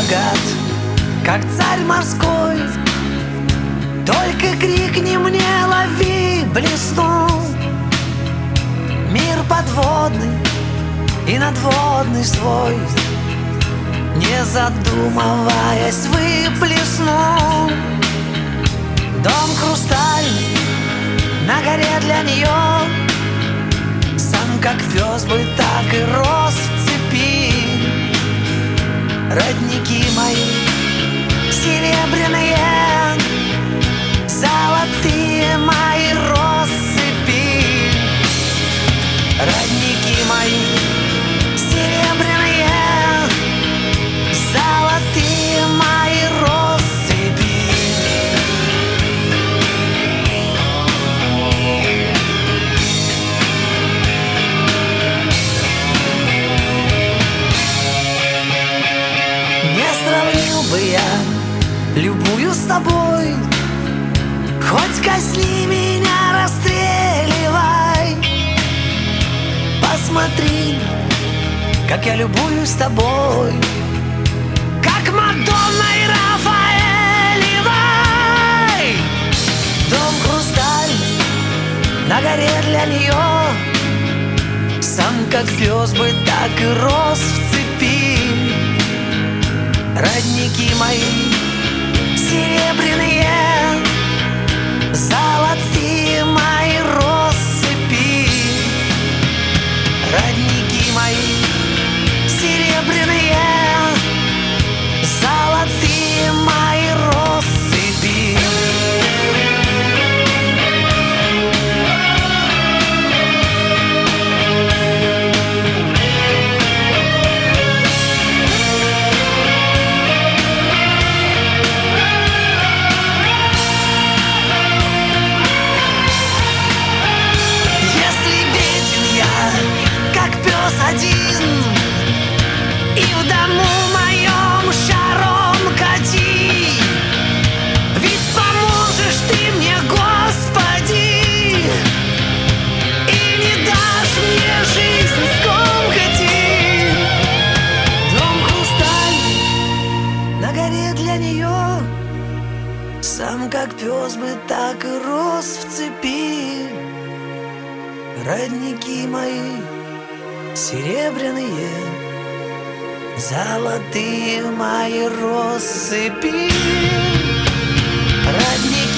богат, как царь морской. Только крикни мне, лови, блеснул мир подводный и надводный свой. Не задумываясь, выплеснул. Дом хрустальный на горе для нее, сам как пес бы так и рос в цепи. Родники мои серебряные, золотые мои россыпи. Родники мои серебряные, золотые мои россыпи. Не сравнил бы я любую с тобой, хоть казни меня, расстреливай. Посмотри, как я любуюсь тобой, как Мадонна и Рафаэлевой. Дом хрустальный на горе для нее, сам как пес бы так и рос в цепи. Родники мои серебряные, золотые мои россыпи. Родники мои серебряные, золотые мои россыпи. Один и в дому моем шаром кати, ведь поможешь ты мне, Господи, и не дашь мне жизнь скомкати. Дом хрустальный на горе для нее, сам как пес бы так и рос в цепи. Родники мои серебряные, золотые мои россыпи. Родники